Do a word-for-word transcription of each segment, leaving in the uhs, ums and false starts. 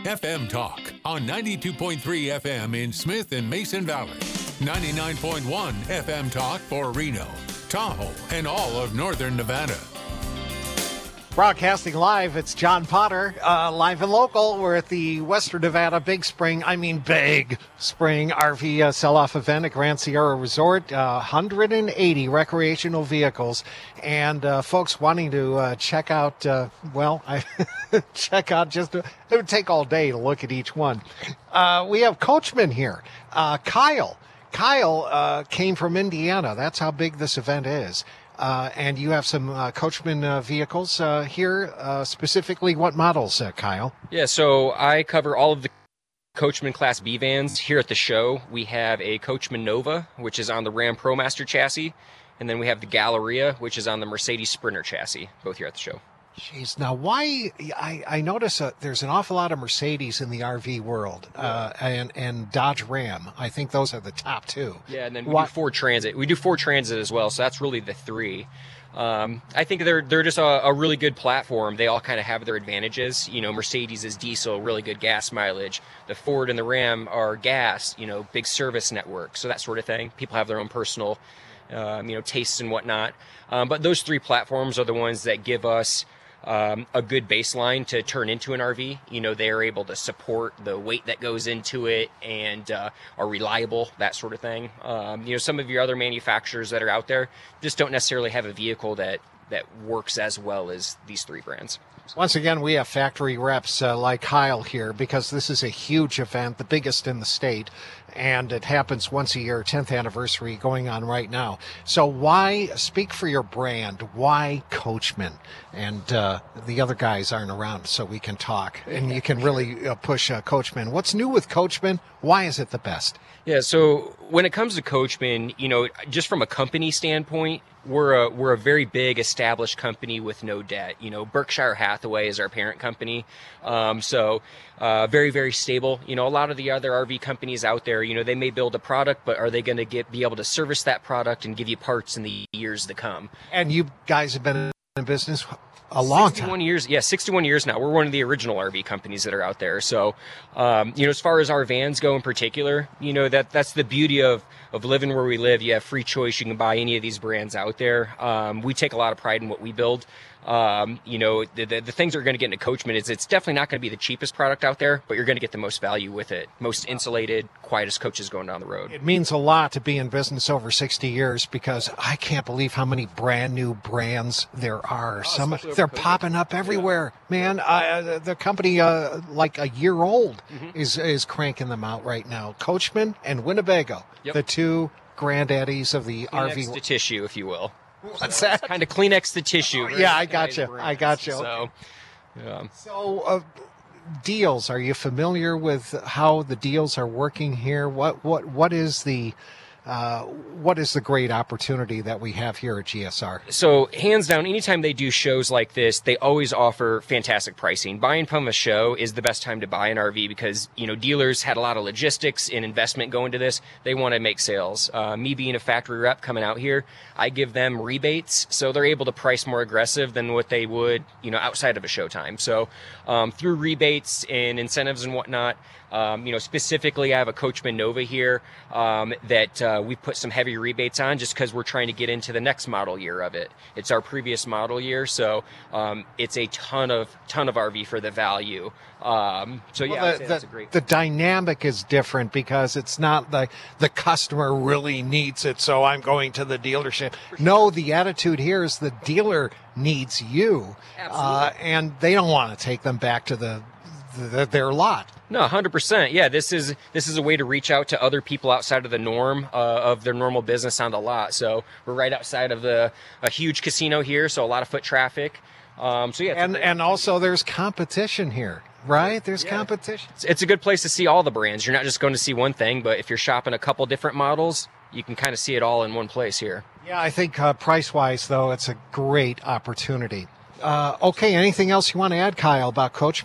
F M Talk on ninety-two point three F M in Smith and Mason Valley, ninety-nine point one F M Talk for Reno, Tahoe, and all of northern Nevada. Broadcasting live, it's John Potter, uh, live and local. We're at the Western Nevada Big Spring, I mean Big Spring R V uh, sell-off event at Grand Sierra Resort. Uh, one hundred eighty recreational vehicles. And uh, folks wanting to uh, check out, uh, well, I check out just, it would take all day to look at each one. Uh, we have Coachmen here. Uh, Kyle. Kyle uh, came from Indiana. That's how big this event is. Uh, and you have some uh, Coachmen uh, vehicles uh, here, uh, specifically what models, uh, Kyle? Yeah, so I cover all of the Coachmen Class B vans here at the show. We have a Coachmen Nova, which is on the Ram ProMaster chassis, and then we have the Galleria, which is on the Mercedes Sprinter chassis, both here at the show. Jeez, now why, I, I notice uh, there's an awful lot of Mercedes in the R V world, uh, and, and Dodge Ram. I think those are the top two. Yeah, and then we Why- do Ford Transit. We do Ford Transit as well, so that's really the three. Um, I think they're they're just a, a really good platform. They all kind of have their advantages. You know, Mercedes is diesel, really good gas mileage. The Ford and the Ram are gas, you know, big service network, so that sort of thing. People have their own personal, um, you know, tastes and whatnot. Um, but those three platforms are the ones that give us Um, a good baseline to turn into an R V. You know, they're able to support the weight that goes into it and uh, are reliable, that sort of thing. Um, you know, some of your other manufacturers that are out there just don't necessarily have a vehicle that, that works as well as these three brands. Once again, we have factory reps uh, like Kyle here because this is a huge event, the biggest in the state, and it happens once a year, tenth anniversary going on right now. So why, speak for your brand, why Coachmen? And uh, the other guys aren't around so we can talk, and you can really uh, push uh, Coachmen. What's new with Coachmen? Why is it the best? Yeah, so when it comes to Coachmen, you know, just from a company standpoint, we're a we're a very big established company with no debt. You know, Berkshire Hathaway is our parent company, um, so uh, very very stable. You know, a lot of the other R V companies out there, you know, they may build a product, but are they going to get be able to service that product and give you parts in the years to come? And you guys have been in business a long time. sixty-one years, yeah, sixty-one years now. We're one of the original R V companies that are out there. So, um, you know, as far as our vans go in particular, you know, that that's the beauty of, of living where we live. You have free choice. You can buy any of these brands out there. Um, we take a lot of pride in what we build. Um, you know, the, the, the things that are going to get into Coachmen is it's definitely not going to be the cheapest product out there, but you're going to get the most value with it. Most insulated, quietest coaches going down the road. It means a lot to be in business over sixty years because I can't believe how many brand new brands there are. Oh, Some especially over they're COVID. popping up everywhere, man. Uh, the company, uh, like a year old, Mm-hmm. is is cranking them out right now. Coachmen and Winnebago, Yep. the two granddaddies of the R V. Kleenex to tissue, if you will. What's that? Kind of Kleenex to tissue. Yeah, I Very got nice you. brands. I got you. So, yeah. So, uh, deals. Are you familiar with how the deals are working here? What what what is the uh, what is the great opportunity that we have here at G S R? So hands down, anytime they do shows like this, they always offer fantastic pricing. Buying from a show is the best time to buy an R V because, you know, dealers had a lot of logistics and investment going to this. They want to make sales. Uh, me being a factory rep coming out here, I give them rebates, so they're able to price more aggressive than what they would, you know, outside of a showtime. So um, through rebates and incentives and whatnot, Um, you know, specifically, I have a Coachmen Nova here um, that uh, we put some heavy rebates on just because we're trying to get into the next model year of it. It's our previous model year, so um, it's a ton of ton of R V for the value. Um, so yeah, Well, I'd the, say the, that's a great. the dynamic is different because it's not like the customer really needs it, so I'm going to the dealership. No, the attitude here is the dealer needs you, uh, and they don't want to take them back to the, the their lot. No, one hundred percent. Yeah, this is this is a way to reach out to other people outside of the norm uh, of their normal business on the lot. So we're right outside of the a huge casino here, so a lot of foot traffic. Um, so yeah, it's a And great- and also there's competition here, right? There's Yeah. competition. it's, it's a good place to see all the brands. You're not just going to see one thing, but if you're shopping a couple different models, you can kind of see it all in one place here. Yeah, I think uh, price-wise, though, it's a great opportunity. Uh, okay, anything else you want to add, Kyle, about Coachmen?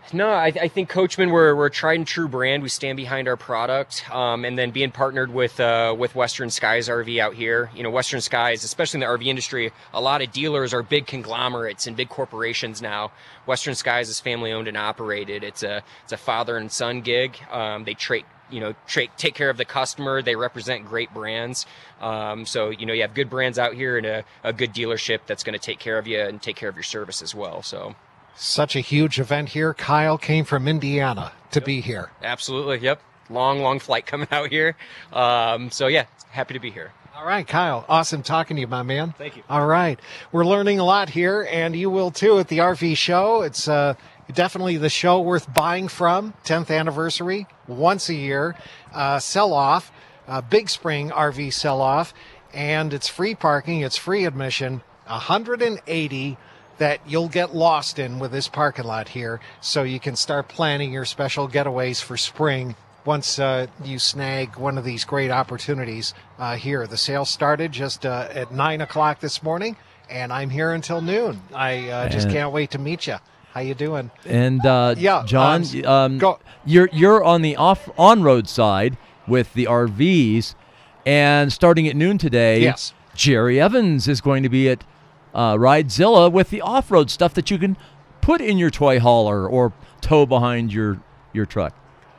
No, I, I think Coachman, we're, we're a tried and true brand. We stand behind our product. Um, and then being partnered with uh, with Western Skies R V out here. You know, Western Skies, especially in the R V industry, a lot of dealers are big conglomerates and big corporations now. Western Skies is family owned and operated. It's a it's a father and son gig. Um, they trade. You know, tra- take care of the customer. They represent great brands. Um, so, you know, you have good brands out here and a, a good dealership that's going to take care of you and take care of your service as well. So, such a huge event here. Kyle came from Indiana to yep. be here. Absolutely. Yep. Long, long flight coming out here. Um, so, yeah, happy to be here. All right, Kyle. Awesome talking to you, my man. Thank you. All right. We're learning a lot here, and you will too at the R V show. It's uh, definitely the show worth buying from. tenth anniversary, once a year. Uh, sell-off, uh, Big Spring R V sell-off, and it's free parking. It's free admission. one hundred eighty that you'll get lost in with this parking lot here, so you can start planning your special getaways for spring once uh, you snag one of these great opportunities uh, here. The sale started just uh, at nine o'clock this morning, and I'm here until noon. I uh, just And- can't wait to meet you. How you doing? And uh, Yeah, John, um, um, go. you're you're on the off on-road side with the R Vs, and starting at noon today, Yes. Jerry Evans is going to be at uh, Ridezilla with the off-road stuff that you can put in your toy hauler or tow behind your your truck.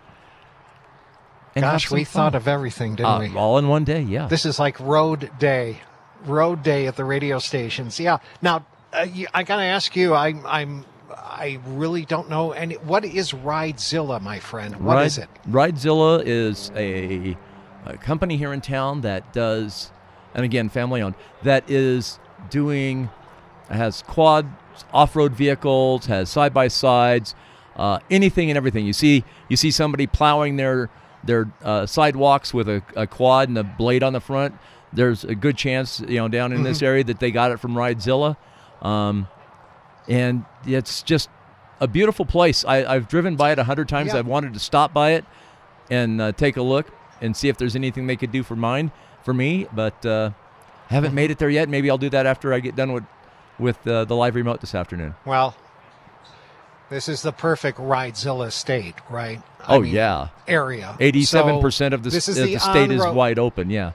And have Gosh, some we fun. thought of everything, didn't uh, we? all in one day. Yeah. This is like road day, road day at the radio stations. Yeah. Now, uh, you, I gotta ask you. I, I'm. I really don't know any. What is Ridezilla, my friend? What Ride, is it? Ridezilla is a, a company here in town that does, and again, family owned, that is doing, has quad off-road vehicles, has side-by-sides, uh, anything and everything. You see, you see somebody plowing their their uh, sidewalks with a, a quad and a blade on the front. There's a good chance, you know, down in Mm-hmm. this area that they got it from Ridezilla. Um, And it's just a beautiful place. I, I've driven by it a hundred times. Yeah. I've wanted to stop by it and uh, take a look and see if there's anything they could do for mine, for me. But uh, haven't made it there yet. Maybe I'll do that after I get done with with uh, the live remote this afternoon. Well, this is the perfect Ridezilla state, right? I Oh mean, yeah, area. eighty-seven percent So of the, this is of the the state is on-road- wide open. Yeah.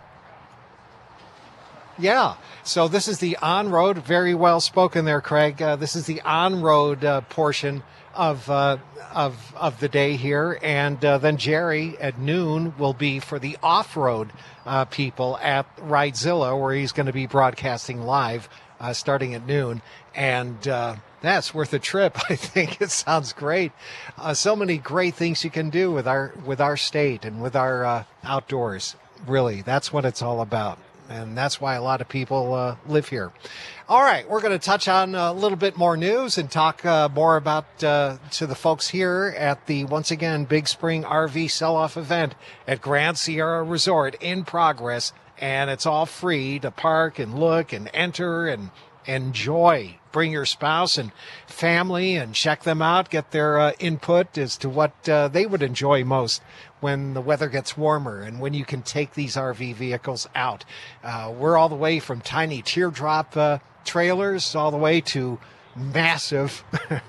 Yeah. So this is the on-road. Very well spoken there, Craig. Uh, this is the on-road uh, portion of uh, of of the day here, and uh, then Jerry at noon will be for the off-road uh, people at Ridezilla, where he's going to be broadcasting live uh, starting at noon, and uh, that's worth a trip. I think it sounds great. Uh, so many great things you can do with our with our state and with our uh, outdoors. Really, that's what it's all about. And that's why a lot of people uh, live here. All right, we're going to touch on a little bit more news and talk uh, more about uh, to the folks here at the, once again, Big Spring R V sell-off event at Grand Sierra Resort in progress. And it's all free to park and look and enter and enjoy. Bring your spouse and family and check them out, get their uh, input as to what uh, they would enjoy most when the weather gets warmer and when you can take these R V vehicles out. Uh, we're all the way from tiny teardrop uh, trailers all the way to massive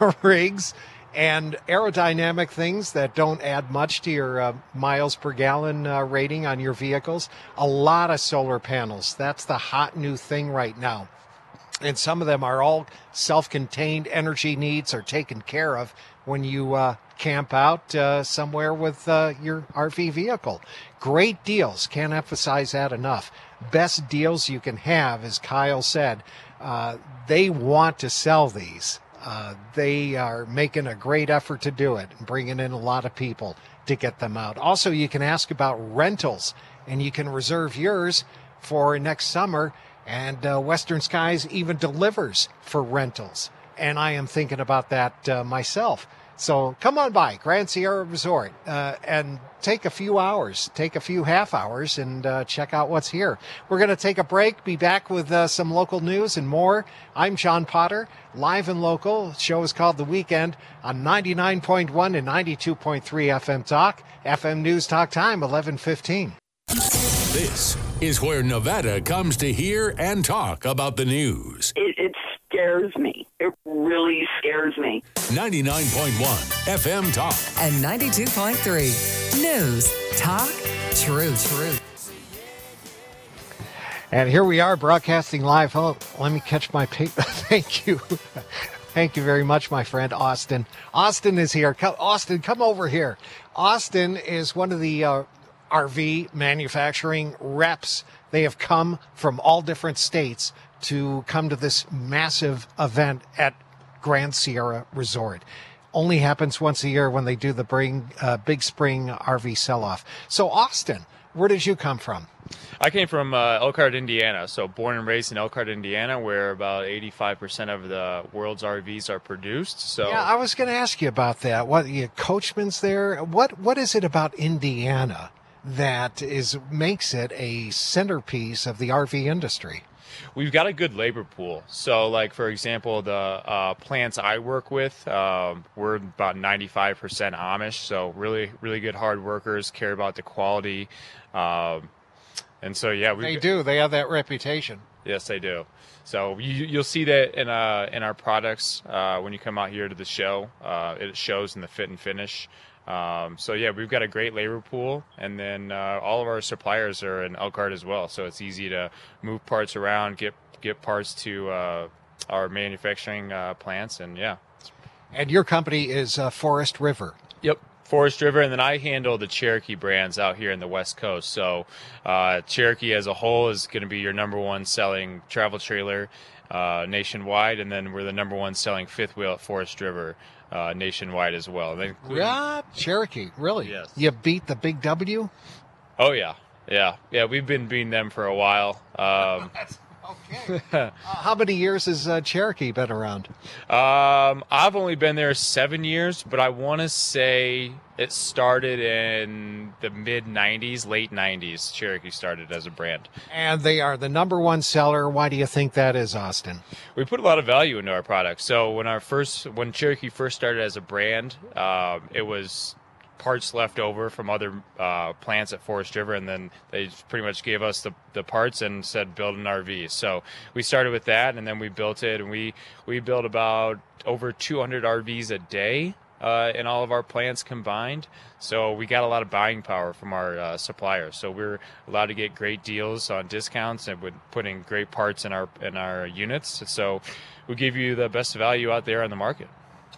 rigs and aerodynamic things that don't add much to your uh, miles per gallon uh, rating on your vehicles. A lot of solar panels. That's the hot new thing right now. And some of them are all self-contained. Energy needs are taken care of when you uh, camp out uh, somewhere with uh, your R V vehicle. Great deals. Can't emphasize that enough. Best deals you can have, as Kyle said. Uh, they want to sell these. Uh, they are making a great effort to do it and bringing in a lot of people to get them out. Also, you can ask about rentals, and you can reserve yours for next summer. And uh, Western Skies even delivers for rentals. And I am thinking about that uh, myself. So come on by Grand Sierra Resort uh, and take a few hours, take a few half hours and uh, check out what's here. We're going to take a break, be back with uh, some local news and more. I'm John Potter, live and local. The show is called The Weekend on ninety-nine point one and ninety-two point three F M Talk. F M News Talk Time, eleven fifteen. This is where Nevada comes to hear and talk about the news. It, it's scares me. It really scares me. ninety-nine point one F M Talk. And ninety-two point three News, Talk, Truth. Truth. And here we are broadcasting live. Oh, let me catch my pic. Thank you. Thank you very much, my friend, Austin. Austin is here. Come, Austin, come over here. Austin is one of the uh, R V manufacturing reps. They have come from all different states to come to this massive event at Grand Sierra Resort. Only happens once a year when they do the bring, uh, Big Spring R V sell-off. So, Austin, where did you come from? I came from uh, Elkhart, Indiana, so born and raised in Elkhart, Indiana, where about eighty-five percent of the world's R Vs are produced. So yeah, I was going to ask you about that. What you Coachman's there? What what is it about Indiana that is makes it a centerpiece of the R V industry? We've got a good labor pool. So, like, for example, the uh, plants I work with, um, we're about ninety-five percent Amish, so really, really good hard workers, care about the quality. Um, and so, yeah. They do. They have that reputation. Yes, they do. So you, you'll see that in uh, in our products uh, when you come out here to the show. Uh, it shows in the fit and finish. Um, so, yeah, we've got a great labor pool, and then uh, all of our suppliers are in Elkhart as well, so it's easy to move parts around, get get parts to uh, our manufacturing uh, plants, and, yeah. And your company is uh, Forest River. Yep, Forest River, and then I handle the Cherokee brands out here in the West Coast. So uh, Cherokee as a whole is going to be your number one selling travel trailer uh, nationwide, and then we're the number one selling fifth wheel at Forest River Uh, nationwide as well. They yeah, Cherokee, really? Yes. You beat the Big W? Oh, yeah. Yeah. Yeah, we've been beating them for a while. Um, okay. uh, how many years has uh, Cherokee been around? Um, I've only been there seven years, but I want to say it started in the mid nineties, late nineties. Cherokee started as a brand. And they are the number one seller. Why do you think that is, Austin? We put a lot of value into our products. So when our first, when Cherokee first started as a brand, um, it was parts left over from other uh, plants at Forest River, and then they pretty much gave us the, the parts and said build an R V. So we started with that, and then we built it, and we we built about over two hundred R Vs a day uh, in all of our plants combined. So we got a lot of buying power from our uh, suppliers. So we're allowed to get great deals on discounts and with putting great parts in our in our units. So we give you the best value out there on the market.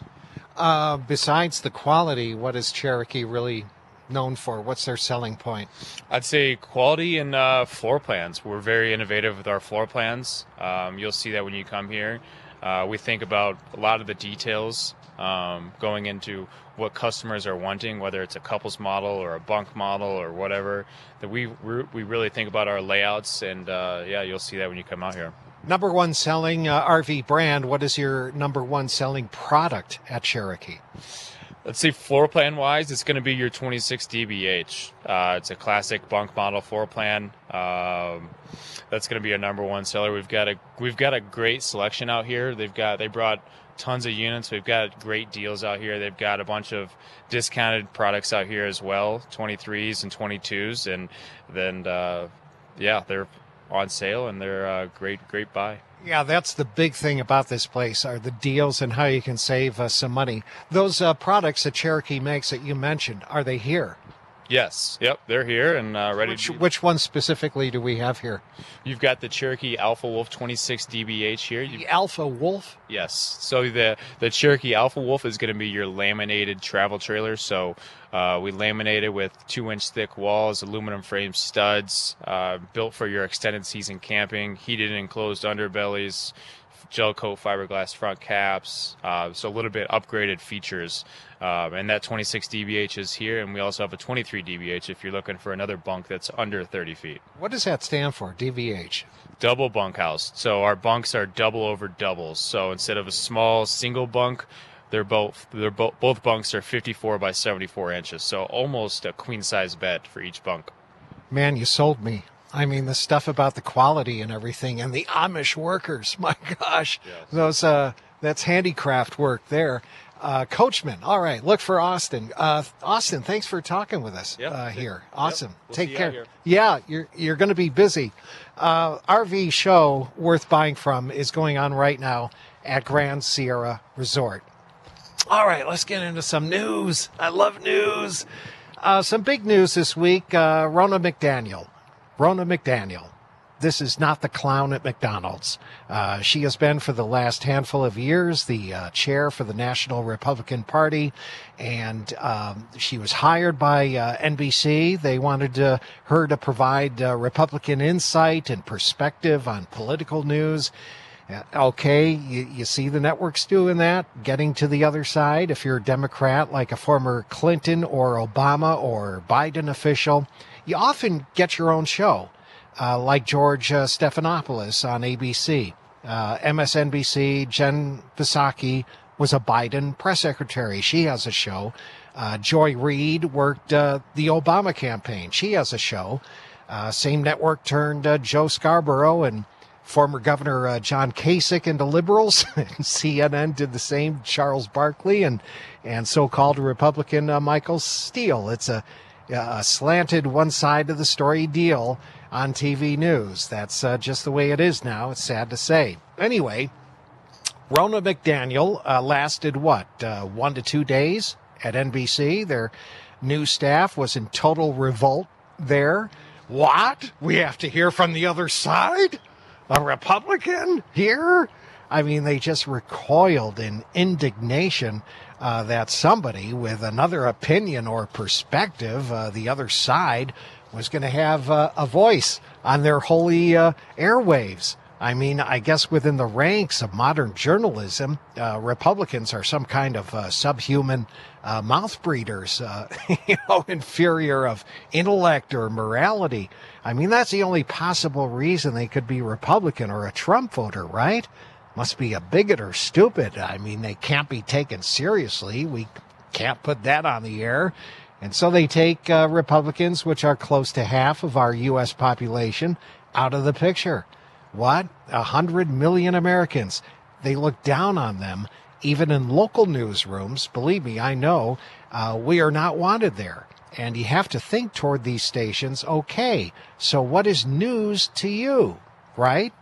Uh, besides the quality, what is Cherokee really known for? What's their selling point? I'd say quality and uh, floor plans. We're very innovative with our floor plans. Um, you'll see that when you come here. Uh, we think about a lot of the details um, going into what customers are wanting, whether it's a couples model or a bunk model or whatever. That we we really think about our layouts, and uh, yeah, you'll see that when you come out here. Number one selling uh, R V brand. What is your number one selling product at Cherokee? Let's see, floor plan wise, it's going to be your twenty-six D B H. Uh, it's a classic bunk model floor plan. Um, that's going to be our number one seller. We've got a we've got a great selection out here. They've got they brought tons of units. We've got great deals out here. They've got a bunch of discounted products out here as well, twenty-threes and twenty-twos, and then uh, yeah, they're on sale, and they're a great, great buy. Yeah, that's the big thing about this place are the deals and how you can save uh, some money. Those uh, products that Cherokee makes that you mentioned, are they here? Yes. Yep, they're here and uh, ready which, to be... Which one specifically do we have here? You've got the Cherokee Alpha Wolf twenty-six D B H here. The Alpha Wolf? Yes. So the, the Cherokee Alpha Wolf is going to be your laminated travel trailer. So uh, we laminate it with two-inch thick walls, aluminum frame studs, uh, built for your extended season camping, heated and enclosed underbellies, gel coat fiberglass front caps, uh, so a little bit upgraded features. Um, and that twenty-six D B H is here, and we also have a twenty-three D B H if you're looking for another bunk that's under thirty feet. What does that stand for, D B H? Double bunkhouse. So our bunks are double over doubles. So instead of a small single bunk, they're both they're both both bunks are fifty-four by seventy-four inches. So almost a queen size bed for each bunk. Man, you sold me. I mean, the stuff about the quality and everything, and the Amish workers. My gosh, yes. those uh, that's handicraft work there. Uh, Coachman, all right, look for Austin. Uh, Austin, thanks for talking with us yep. uh, here. Awesome. Yep. We'll Take care. You yeah, you're you're going to be busy. Uh, R V show worth buying from is going on right now at Grand Sierra Resort. All right, let's get into some news. I love news. Uh, some big news this week. Uh, Ronna McDaniel. Ronna McDaniel. This is not the clown at McDonald's. Uh, she has been for the last handful of years the uh, chair for the National Republican Party, and um, she was hired by uh, N B C. They wanted uh, her to provide uh, Republican insight and perspective on political news. Uh, okay, you, you see the networks doing that, getting to the other side. If you're a Democrat, like a former Clinton or Obama or Biden official, you often get your own show. Uh, like George uh, Stephanopoulos on A B C. Uh, M S N B C, Jen Psaki was a Biden press secretary. She has a show. Uh, Joy Reid worked uh, the Obama campaign. She has a show. Uh, same network turned uh, Joe Scarborough and former Governor uh, John Kasich into liberals. C N N did the same. Charles Barkley and, and so-called Republican uh, Michael Steele. It's a, a slanted one side of the story deal on T V news. That's uh, just the way it is now. It's sad to say. Anyway, Ronna McDaniel uh, lasted, what, uh, one to two days at N B C. Their new staff was in total revolt there. What? We have to hear from the other side? A Republican here? I mean, they just recoiled in indignation uh, that somebody with another opinion or perspective, uh, the other side, was going to have uh, a voice on their holy uh, airwaves. I mean, I guess within the ranks of modern journalism, uh, Republicans are some kind of uh, subhuman uh, mouth breeders, uh, you know, inferior of intellect or morality. I mean, that's the only possible reason they could be Republican or a Trump voter, right? Must be a bigot or stupid. I mean, they can't be taken seriously. We can't put that on the air. And so they take uh, Republicans, which are close to half of our U S population, out of the picture. What? A hundred million Americans. They look down on them, even in local newsrooms. Believe me, I know. Uh, we are not wanted there. And you have to think toward these stations. Okay, so what is news to you, right?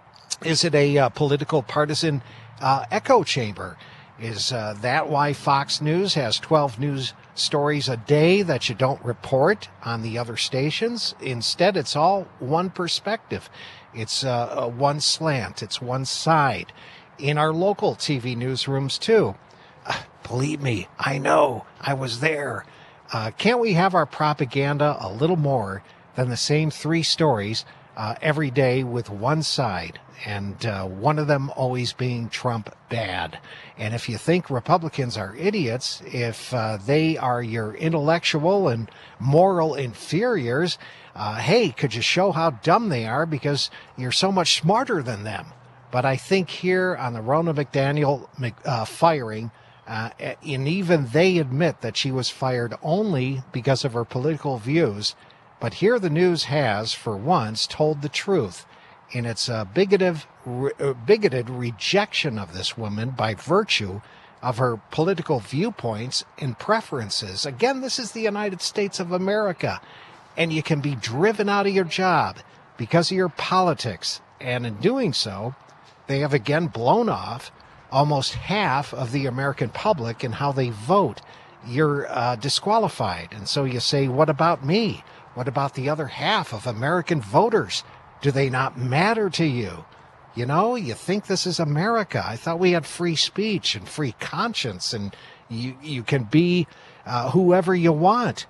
Is it a uh, political partisan uh, echo chamber? Is uh, that why Fox News has twelve news stories a day that you don't report on the other stations? Instead, it's all one perspective. It's uh, one slant. It's one side. In our local T V newsrooms, too. Uh, believe me, I know. I was there. Uh, can't we have our propaganda a little more than the same three stories uh, every day with one side? And uh, one of them always being Trump bad. And if you think Republicans are idiots, if uh, they are your intellectual and moral inferiors, uh, hey, could you show how dumb they are because you're so much smarter than them? But I think here on the Ronna McDaniel uh, firing, uh, and even they admit that she was fired only because of her political views. But here the news has, for once, told the truth in its uh, bigoted, re- bigoted rejection of this woman by virtue of her political viewpoints and preferences. Again, this is the United States of America, and you can be driven out of your job because of your politics. And in doing so, they have again blown off almost half of the American public in how they vote. You're uh, disqualified. And so you say, what about me? What about the other half of American voters? Do they not matter to you? You know, you think this is America. I thought we had free speech and free conscience, and you you can be uh, whoever you want.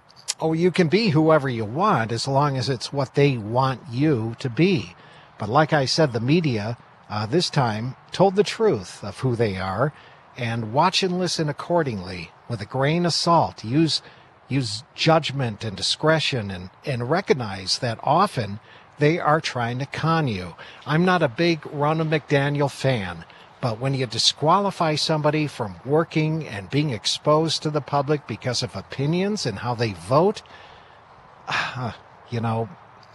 Or you can be whoever you want as long as it's what they want you to be. But like I said, the media uh, this time told the truth of who they are, and watch and listen accordingly with a grain of salt. Use use judgment and discretion, and, and recognize that often they are trying to con you. I'm not a big Ronna McDaniel fan, but when you disqualify somebody from working and being exposed to the public because of opinions and how they vote, uh, you know,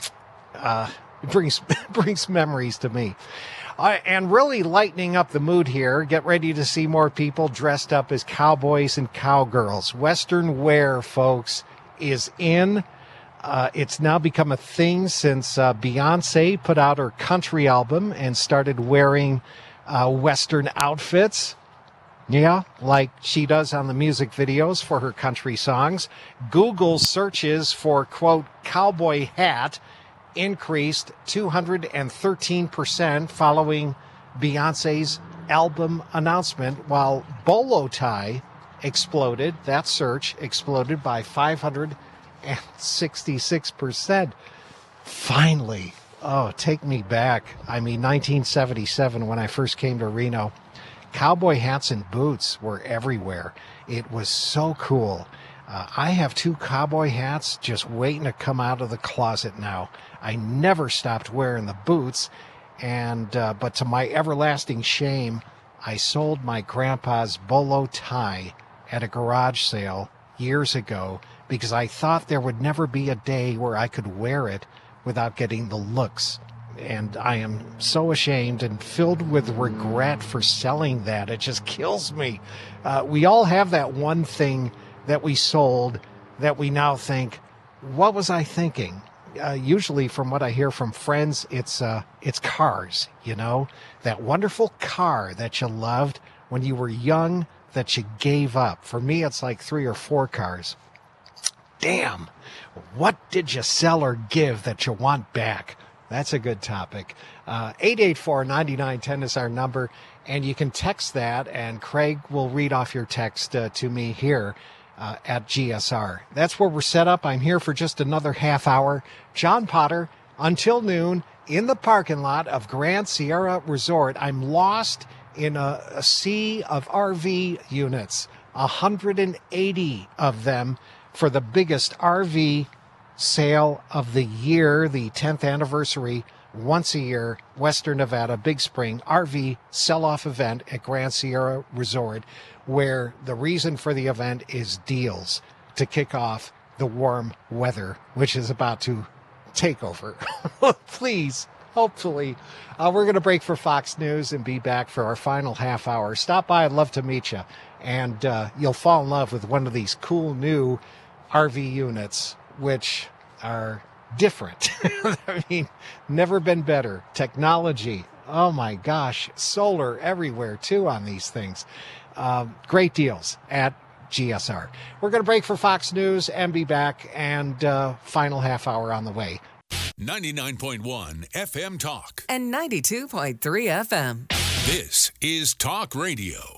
uh, it brings brings memories to me. Uh, and really lightening up the mood here, get ready to see more people dressed up as cowboys and cowgirls. Western wear, folks, is in. Uh, it's now become a thing since uh, Beyonce put out her country album and started wearing uh, Western outfits. Yeah, like she does on the music videos for her country songs. Google searches for, quote, cowboy hat increased two hundred thirteen percent following Beyonce's album announcement, while bolo tie exploded. That search exploded by five hundred sixty-six percent. Finally. Oh, take me back. I mean, nineteen seventy-seven, when I first came to Reno, cowboy hats and boots were everywhere. It was so cool. Uh, I have two cowboy hats just waiting to come out of the closet now. I never stopped wearing the boots, and uh, but to my everlasting shame, I sold my grandpa's bolo tie at a garage sale years ago because I thought there would never be a day where I could wear it without getting the looks. And I am so ashamed and filled with regret for selling that. It just kills me. Uh, we all have that one thing that we sold that we now think, what was I thinking? Uh, usually from what I hear from friends, it's uh, it's cars, you know, that wonderful car that you loved when you were young that you gave up. For me, it's like three or four cars. Damn, what did you sell or give that you want back? That's a good topic. Uh, eight eight four, nine nine one zero is our number, and you can text that, and Craig will read off your text uh, to me here uh, at G S R. That's where we're set up. I'm here for just another half hour. John Potter, until noon, in the parking lot of Grand Sierra Resort. I'm lost in a, a sea of R V units, one hundred eighty of them, for the biggest R V sale of the year, the tenth anniversary, once a year, Western Nevada Big Spring R V sell-off event at Grand Sierra Resort, where the reason for the event is deals to kick off the warm weather, which is about to take over. Please, hopefully. Uh, we're going to break for Fox News and be back for our final half hour. Stop by. I'd love to meet you. And uh, you'll fall in love with one of these cool new R V units, which are different. I mean, never been better. Technology. Oh my gosh. Solar everywhere too on these things. Um, great deals at G S R. We're going to break for Fox News and be back, and uh, final half hour on the way. ninety-nine point one F M Talk. And ninety-two point three F M. This is Talk Radio.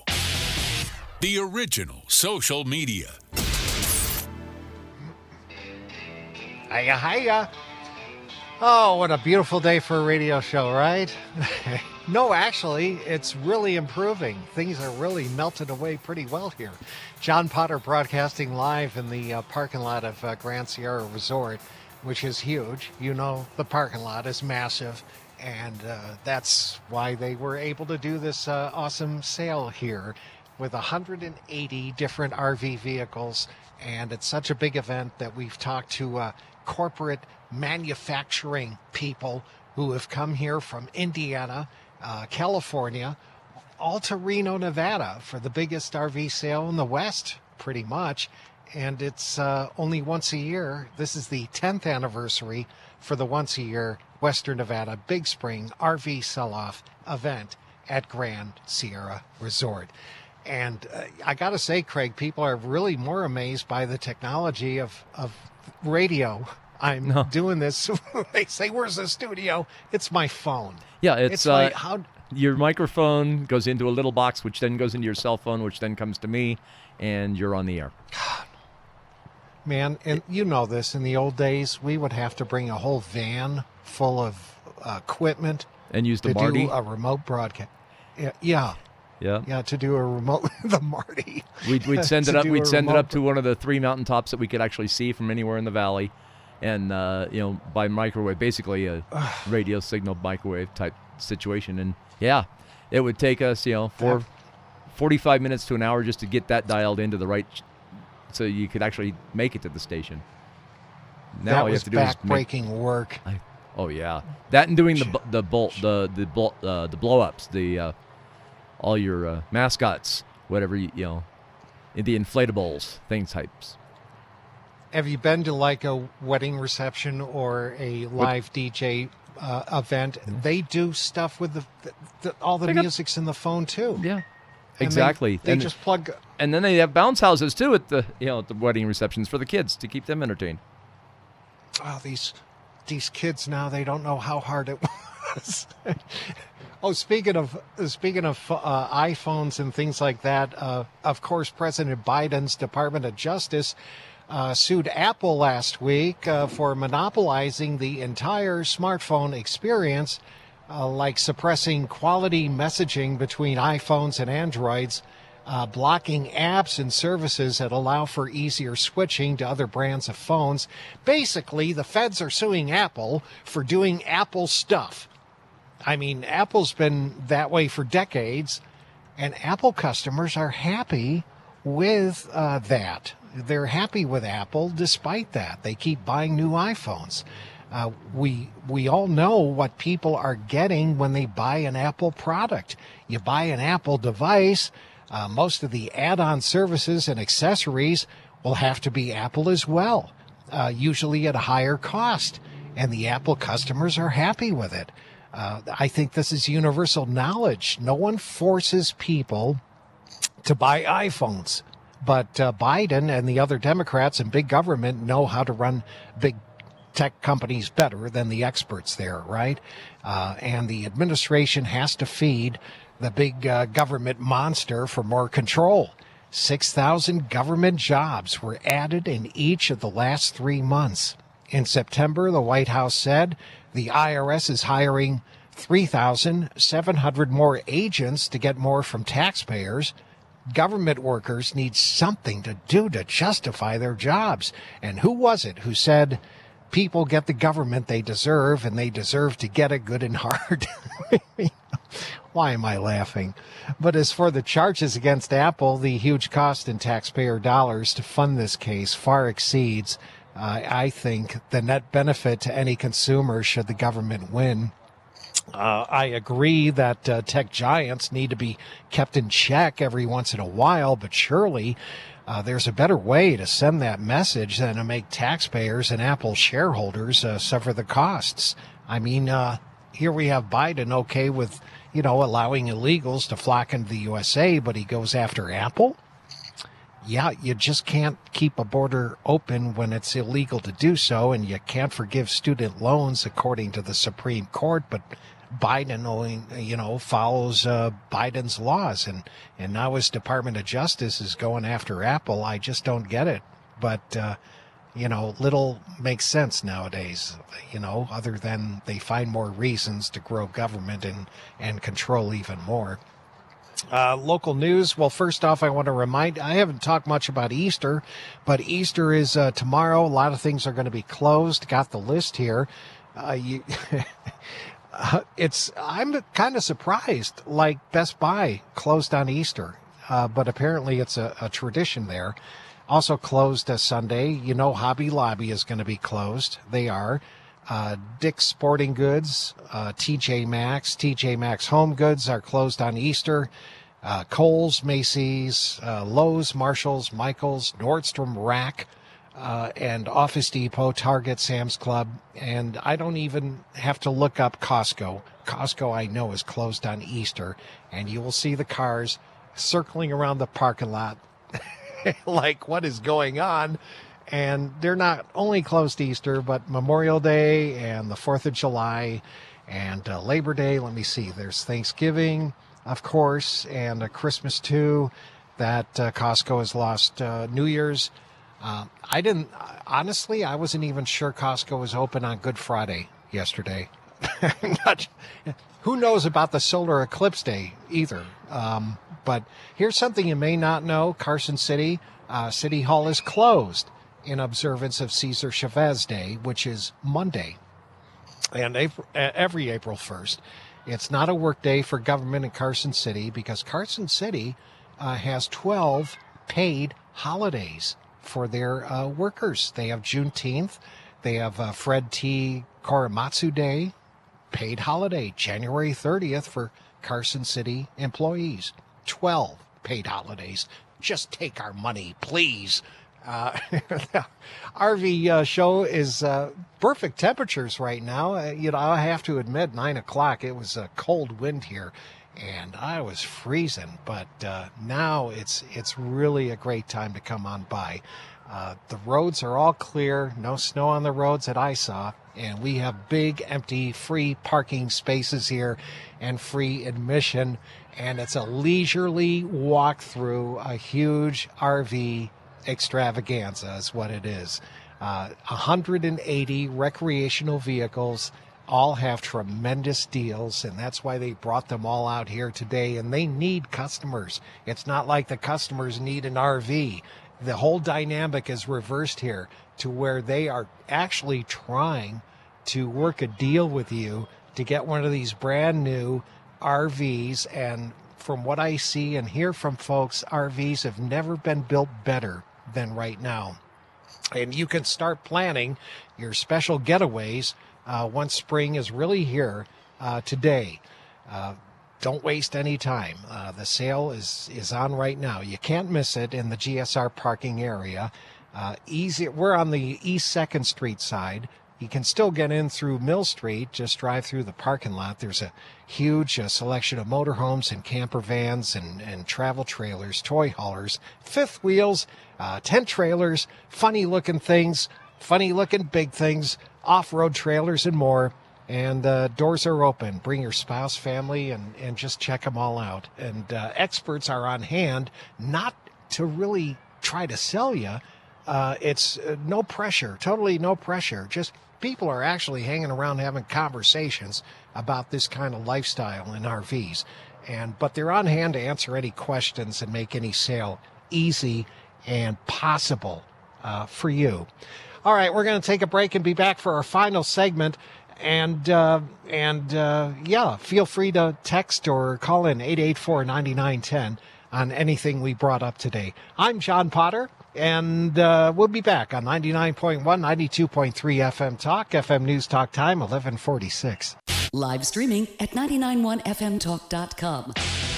The original social media. Hiya, hiya. Oh, what a beautiful day for a radio show, right? No, actually, it's really improving. Things are really melted away pretty well here. John Potter broadcasting live in the uh, parking lot of uh, Grand Sierra Resort, which is huge. You know, the parking lot is massive, and uh, that's why they were able to do this uh, awesome sale here with one hundred eighty different R V vehicles. And it's such a big event that we've talked to uh, corporate manufacturing people who have come here from Indiana, uh, California, all to Reno, Nevada for the biggest R V sale in the West, pretty much. And it's uh, only once a year. This is the tenth anniversary for the once a year Western Nevada Big Spring R V sell-off event at Grand Sierra Resort. And uh, I got to say, Craig, people are really more amazed by the technology of, of radio. I'm No. doing this. They say, where's the studio? It's my phone. Yeah, it's, It's uh, like, how... your microphone goes into a little box, which then goes into your cell phone, which then comes to me, and you're on the air. Man, and you know this, in the old days, we would have to bring a whole van full of uh, equipment And use the to Marty. do a remote broadcast. Yeah, yeah, Yeah. yeah, to do a remote, the Marty. We'd, we'd send it To up. do We'd a send it remote up to one of the three mountaintops that we could actually see from anywhere in the valley, and uh, you know, by microwave, basically a radio signal microwave type situation. And yeah, it would take us, you know, for That- forty-five minutes to an hour just to get that dialed into the right, so you could actually make it to the station. Now that all you was have to do is make. backbreaking work. I, oh yeah, that and doing the bu- the bolt the the blo- uh, the blow ups, the uh, all your uh, mascots, whatever you, you know, the inflatables, things types. Have you been to like a wedding reception or a live D J uh, event, they do stuff with the, the, the all the They got- music's in the phone too. Yeah, And they- exactly. They, and, just plug. and then they have bounce houses too at the you know at the wedding receptions for the kids to keep them entertained. Oh, these these kids now, they don't know how hard it was. Oh, speaking of speaking of uh, iPhones and things like that, uh, of course, President Biden's Department of Justice uh, sued Apple last week uh, for monopolizing the entire smartphone experience, uh, like suppressing quality messaging between iPhones and Androids, uh, blocking apps and services that allow for easier switching to other brands of phones. Basically, the feds are suing Apple for doing Apple stuff. I mean, Apple's been that way for decades, and Apple customers are happy with uh, that. They're happy with Apple despite that. They keep buying new iPhones. Uh, we we all know what people are getting when they buy an Apple product. You buy an Apple device, uh, most of the add-on services and accessories will have to be Apple as well, uh, usually at a higher cost, and the Apple customers are happy with it. Uh, I think this is universal knowledge. No one forces people to buy iPhones, but uh, Biden and the other Democrats and big government know how to run big tech companies better than the experts there, right? Uh, and the administration has to feed the big uh, government monster for more control. six thousand government jobs were added in each of the last three months. In September, the White House said the I R S is hiring three thousand seven hundred more agents to get more from taxpayers. Government workers need something to do to justify their jobs. And who was it who said people get the government they deserve and they deserve to get it good and hard? Why am I laughing? But as for the charges against Apple, the huge cost in taxpayer dollars to fund this case far exceeds, uh, I think, the net benefit to any consumer should the government win. Uh, I agree that uh, tech giants need to be kept in check every once in a while, but surely uh, there's a better way to send that message than to make taxpayers and Apple shareholders uh, suffer the costs. I mean, uh, here we have Biden okay with, you know, allowing illegals to flock into the U S A, but he goes after Apple? Yeah, you just can't keep a border open when it's illegal to do so, and you can't forgive student loans according to the Supreme Court, but Biden, only, you know, follows uh, Biden's laws, and, and now his Department of Justice is going after Apple. I just don't get it. But, uh, you know, little makes sense nowadays, you know, other than they find more reasons to grow government and, and control even more. Uh, local news. Well, first off, I want to remind, I haven't talked much about Easter, but Easter is uh, tomorrow. A lot of things are going to be closed. Got the list here. Uh, you, uh, it's, I'm kind of surprised, like Best Buy closed on Easter, uh, but apparently it's a, a tradition there. Also closed uh, Sunday. You know, Hobby Lobby is going to be closed. They are. Uh, Dick's Sporting Goods, uh, T J Maxx, T J Maxx Home Goods are closed on Easter. Uh, Kohl's, Macy's, uh, Lowe's, Marshall's, Michael's, Nordstrom Rack, uh, and Office Depot, Target, Sam's Club. And I don't even have to look up Costco. Costco, I know, is closed on Easter. And you will see the cars circling around the parking lot like, what is going on? And they're not only closed Easter, but Memorial Day and the fourth of July and uh, Labor Day. Let me see. There's Thanksgiving, of course, and uh, Christmas, too, that uh, Costco has lost. uh, New Year's. Uh, I didn't, honestly, I wasn't even sure Costco was open on Good Friday yesterday. Not, who knows about the solar eclipse day either. Um, but here's something you may not know. Carson City, uh, City Hall is closed in observance of Cesar Chavez Day, which is Monday, and April, every April first. It's not a work day for government in Carson City because Carson City uh, has twelve paid holidays for their uh, workers. They have Juneteenth. They have uh, Fred T. Korematsu Day, paid holiday, January thirtieth for Carson City employees. twelve paid holidays. Just take our money, please. Uh, R V uh, show is uh, perfect temperatures right now. Uh, you know, I have to admit, nine o'clock, it was a cold wind here, and I was freezing. But uh, now it's it's really a great time to come on by. Uh, the roads are all clear, no snow on the roads that I saw, and we have big, empty, free parking spaces here and free admission, and it's a leisurely walk through a huge R V extravaganza is what it is. Uh, one hundred eighty recreational vehicles, all have tremendous deals, and that's why they brought them all out here today, and they need customers. It's not like the customers need an R V. The whole dynamic is reversed here to where they are actually trying to work a deal with you to get one of these brand new R Vs. And from what I see and hear from folks, R Vs have never been built better than right now. And you can start planning your special getaways uh, once spring is really here uh, today. Uh, don't waste any time. Uh, the sale is, is on right now. You can't miss it in the G S R parking area. Uh, easy. We're on the East second Street side. You can still get in through Mill Street. Just drive through the parking lot. There's a huge uh, selection of motorhomes and camper vans and, and travel trailers, toy haulers, fifth wheels, uh, tent trailers, funny-looking things, funny-looking big things, off-road trailers, and more. And uh, doors are open. Bring your spouse, family, and, and just check them all out. And uh, experts are on hand, not to really try to sell you. Uh, it's uh, no pressure, totally no pressure. Just people are actually hanging around having conversations about this kind of lifestyle in R Vs. And but they're on hand to answer any questions and make any sale easy and possible uh, for you. All right, we're going to take a break and be back for our final segment. And, uh, and uh, yeah, feel free to text or call in eight eight four, nine nine one zero on anything we brought up today. I'm John Potter, and uh, we'll be back on ninety-nine point one, ninety-two point three F M Talk, F M News Talk Time, eleven forty-six. Live streaming at nine nine one F M talk dot com.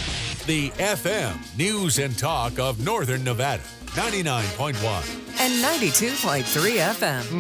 The F M News and Talk of Northern Nevada, ninety-nine point one. And ninety-two point three F M.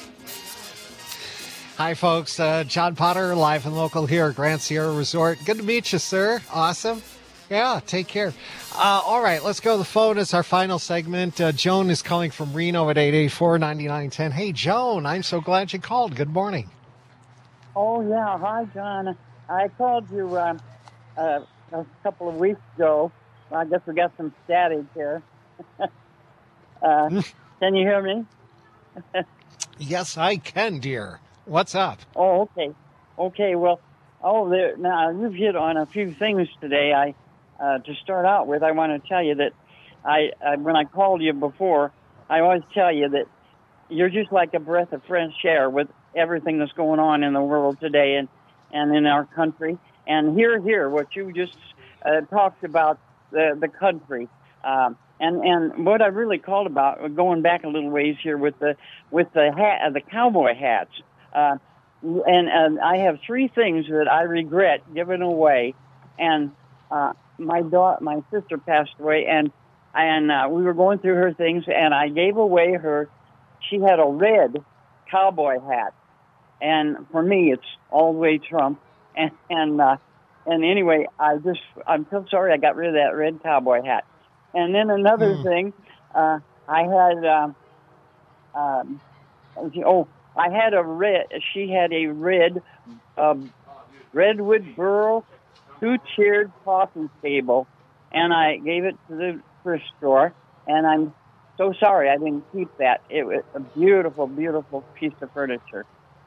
Hi, folks. Uh, John Potter, live and local here at Grand Sierra Resort. Good to meet you, sir. Awesome. Yeah, take care. Uh, all right, let's go to the phone. It's our final segment. Uh, Joan is calling from Reno at eight eight four, nine nine one zero. Hey, Joan, I'm so glad you called. Good morning. Oh, yeah. Hi, John. I called you uh, uh, a couple of weeks ago. I guess we got some static here. uh, can you hear me? Yes, I can, dear. What's up? Oh, okay. Okay, well, oh, there, now you've hit on a few things today. I, uh, to start out with, I want to tell you that I, I, when I called you before, I always tell you that you're just like a breath of fresh air with everything that's going on in the world today and, and in our country. And hear, hear what you just uh, talked about the, the country. Um, and, and what I really called about, going back a little ways here with the, with the hat, uh, the cowboy hats. Uh, and, and I have three things that I regret giving away. And uh, my daughter, my sister passed away, and and uh, we were going through her things, and I gave away her. She had a red cowboy hat, and for me, it's all the way Trump. And and uh, and anyway, I just I'm so sorry I got rid of that red cowboy hat. And then another mm. thing, uh, I had um, um, oh. I had a red, she had a red, um, redwood burl, two-tiered coffee table, and I gave it to the thrift store, and I'm so sorry I didn't keep that. It was a beautiful, beautiful piece of furniture.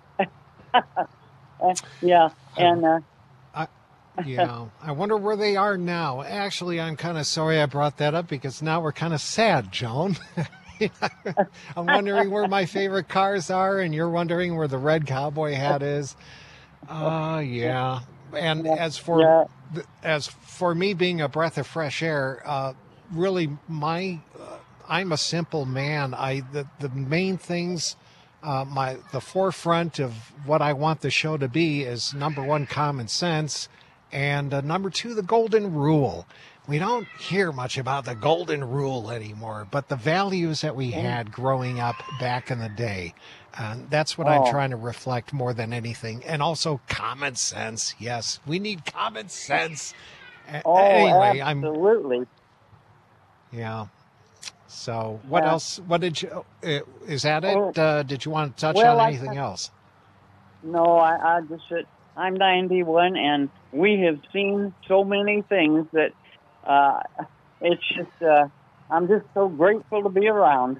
yeah, and... Uh, I, yeah, I wonder where they are now. Actually, I'm kind of sorry I brought that up because now we're kind of sad, Joan. I'm wondering where my favorite cars are, and you're wondering where the red cowboy hat is. Uh, yeah. And as for yeah. as for me being a breath of fresh air, uh, really, my uh, I'm a simple man. I the the main things, uh, my the forefront of what I want the show to be is number one, common sense, and uh, number two, the golden rule. we don't hear much about the golden rule anymore, but the values that we had growing up back in the day, uh, that's what Oh. I'm trying to reflect more than anything. And also common sense. Yes, we need common sense. A- Oh, anyway, I'm, absolutely. yeah. So what Yeah. else? What did you, uh, is that Oh. it? Uh, did you want to touch Well, on I- anything else? No, I, I just said I'm ninety-one, and we have seen so many things that uh, it's just uh, I'm just so grateful to be around.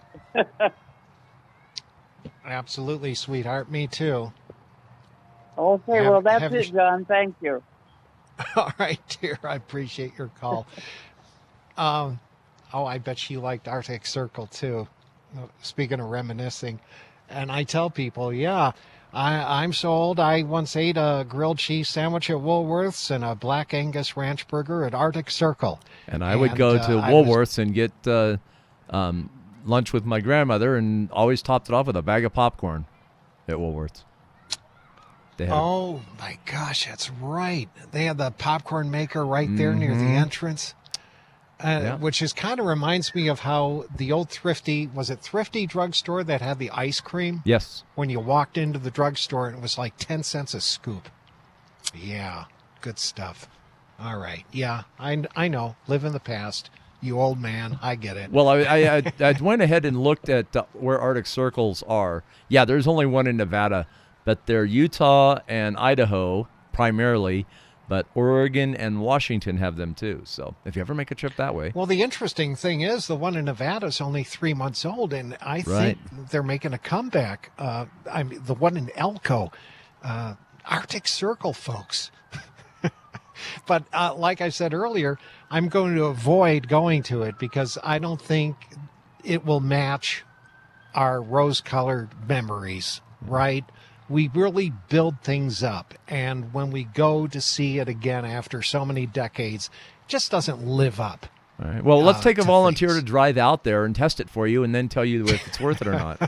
Absolutely, sweetheart. Me too. Okay, Have- well that's have it, you- John. Thank you. All right, dear. I appreciate your call. um, oh, I bet she liked Arctic Circle too. Speaking of reminiscing, and I tell people, yeah, I, I'm so old. I once ate a grilled cheese sandwich at Woolworth's and a Black Angus ranch burger at Arctic Circle. And I would And, go uh, to I was- Woolworth's and get uh, um, lunch with my grandmother, and always topped it off with a bag of popcorn at Woolworth's. They had a- Oh my gosh, that's right. They had the popcorn maker right there near the Mhm. entrance, uh, Yeah. which is kind of reminds me of how the old Thrifty, was it Thrifty drugstore that had the ice cream? yes. When you walked into the drugstore and it was like ten cents a scoop. Yeah, good stuff. All right. Yeah, I, I know. Live in the past. You old man. I get it. Well, I, I, I, I went ahead and looked at uh, where Arctic Circles are. Yeah, there's only one in Nevada, but they're Utah and Idaho primarily, but Oregon and Washington have them too. So if you ever make a trip that way. Well, the interesting thing is the one in Nevada is only three months old, and I think they're making a comeback. Uh, I mean, the one in Elko, uh, Arctic Circle, folks. But uh, like I said earlier, I'm going to avoid going to it because I don't think it will match our rose-colored memories, right? We really build things up, and when we go to see it again after so many decades, it just doesn't live up. All right. Well, let's uh, take a to volunteer things. to drive out there and test it for you, and then tell you if it's worth it or not.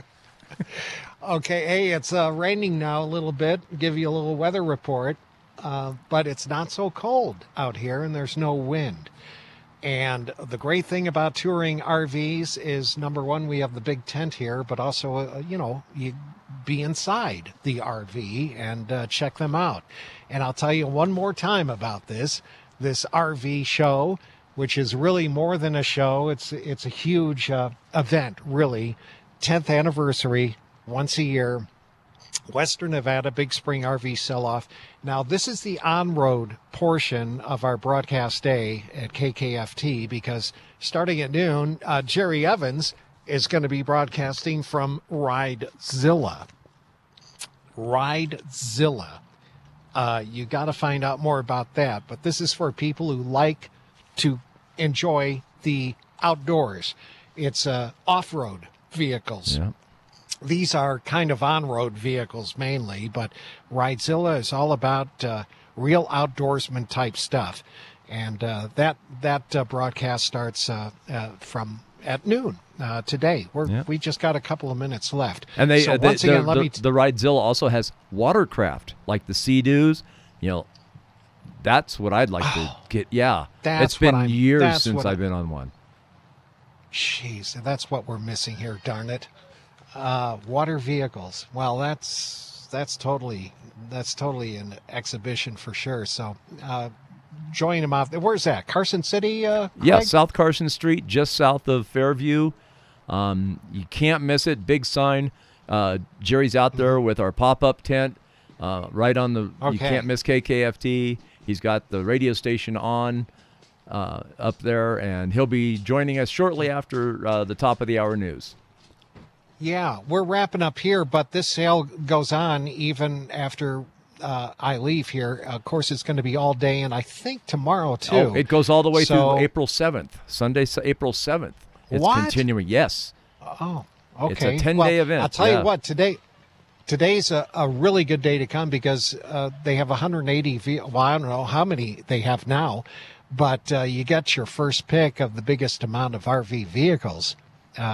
Okay, hey, it's uh, raining now a little bit. Give you a little weather report, uh, but it's not so cold out here, and there's no wind. And the great thing about touring R Vs is, number one, we have the big tent here, but also, uh, you know, you be inside the R V and uh, check them out. And I'll tell you one more time about this, this R V show, which is really more than a show. It's, it's a huge uh, event, really. tenth anniversary, once a year. Western Nevada Big Spring R V Sell-Off. Now, this is the on-road portion of our broadcast day at K K F T because starting at noon, uh, Jerry Evans is going to be broadcasting from Ridezilla. Ridezilla. Uh, you got to find out more about that, but this is for people who like to enjoy the outdoors. It's uh, off-road vehicles. Yeah. These are kind of on-road vehicles mainly, but Ridezilla is all about uh, real outdoorsman type stuff. And uh, that that uh, broadcast starts uh, uh, from at noon uh, today. We're, Yeah. We just got a couple of minutes left. And they, so uh, they once the, again, let the, me t- the Ridezilla also has watercraft, like the Sea-Doos. You know, that's what I'd like to get. Yeah, That's it's been what I'm- years that's since what I've I'm- been on one. Jeez, that's what we're missing here, darn it. Uh, water vehicles. Well, that's that's totally that's totally an exhibition for sure. So uh, join them out. Where's that? Carson City? Uh, Yeah, Craig? South Carson Street, just south of Fairview. Um, you can't miss it. Big sign. Uh, Jerry's out there with our pop-up tent, uh, right on the. You Okay. can't miss K K F T. He's got the radio station on uh, up there, and he'll be joining us shortly after uh, the top of the hour news. Yeah, we're wrapping up here, but this sale goes on even after uh, I leave here. Of course, it's going to be all day, and I think tomorrow too. Oh, it goes all the way So- through April seventh, Sunday, s- April seventh. It's What? continuing. Yes. Oh, It's a okay. ten-day Well, event, I'll tell yeah. you what, today today's a, a really good day to come because uh, they have one hundred eighty. Ve- well, I don't know how many they have now, but uh, you get your first pick of the biggest amount of R V vehicles uh,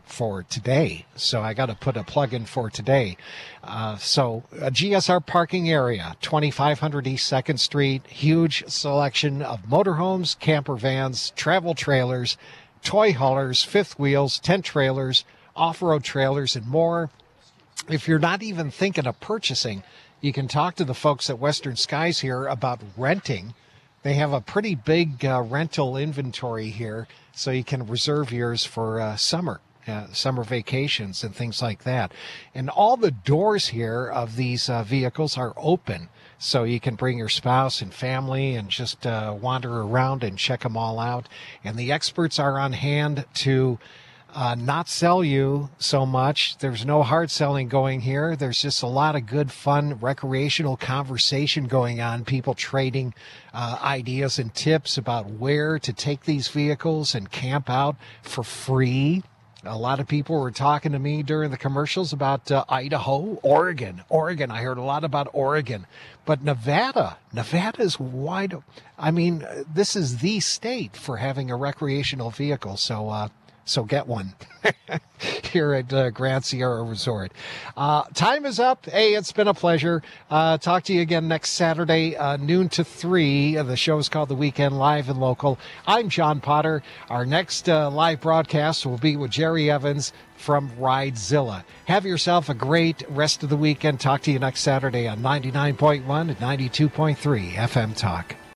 for today. So I got to put a plug in for today. Uh, so a G S R parking area, twenty-five hundred East second Street, huge selection of motorhomes, camper vans, travel trailers, toy haulers, fifth wheels, tent trailers, off-road trailers, and more. If you're not even thinking of purchasing, you can talk to the folks at Western Skies here about renting. They have a pretty big uh, rental inventory here, so you can reserve yours for uh, summer. Uh, summer vacations and things like that. And all the doors here of these uh, vehicles are open, so you can bring your spouse and family and just uh, wander around and check them all out. And the experts are on hand to uh, not sell you so much. There's no hard selling going here. There's just a lot of good, fun, recreational conversation going on, people trading uh, ideas and tips about where to take these vehicles and camp out for free. A lot of people were talking to me during the commercials about uh, Idaho, Oregon. Oregon, I heard a lot about Oregon. But Nevada, Nevada is wide. I mean, this is the state for having a recreational vehicle. So, uh, so get one here at uh, Grand Sierra Resort. Uh, time is up. Hey, it's been a pleasure. Uh, talk to you again next Saturday, uh, noon to three. The show is called The Weekend Live and Local. I'm John Potter. Our next uh, live broadcast will be with Jerry Evans from Ridezilla. Have yourself a great rest of the weekend. Talk to you next Saturday on ninety-nine point one and ninety-two point three F M Talk.